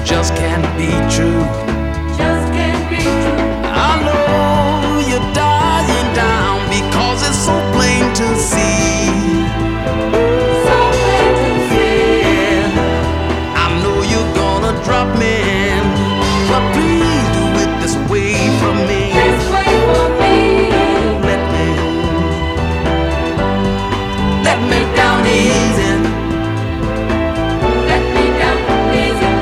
just can't be true. Just can't be true. I know you're dying down because it's so plain to see. So plain to see. I know you're gonna drop me, but please do it this way for me. This way for me. Let me down easy. Let me down easy.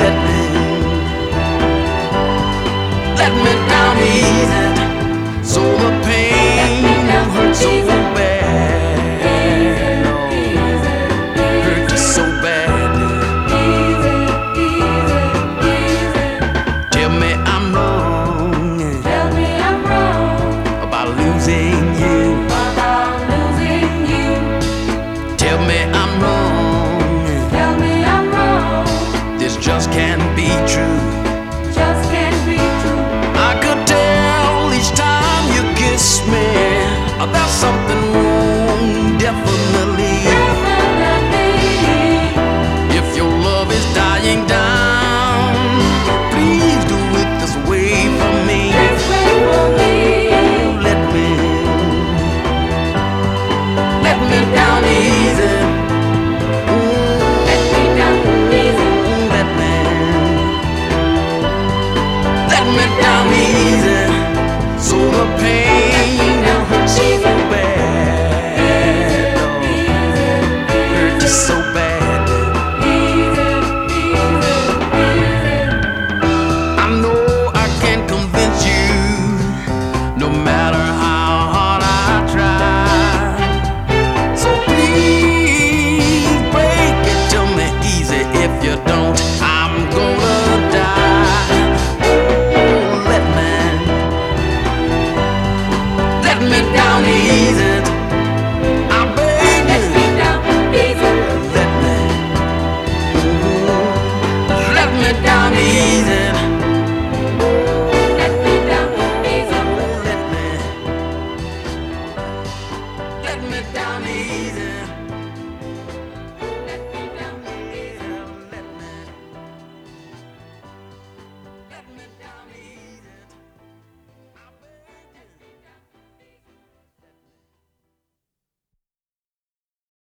Let me down easy. So the pain don't hurt so bad. Hurt you so badly. Tell me I'm wrong. Tell me I'm wrong About losing you. about losing you. Tell me I'm wrong. Tell me I'm wrong. This just can't be true. Just can't be true. I could tell each time you kiss me there's something wrong, definitely. Definitely. If your love is dying down, please do it this way for me. This way for me. Let me down easy. Let me down easy. Let me down easy. So the pain don't hurt so bad. Hurt you so bad. I know I can't convince you, no matter how hard I try. So please break it to me easy. If you don't, I'm gonna die. Oh, let me down easy. I beg Let me you. down easy. Let me down easy. Let me down easy. Let me down easy.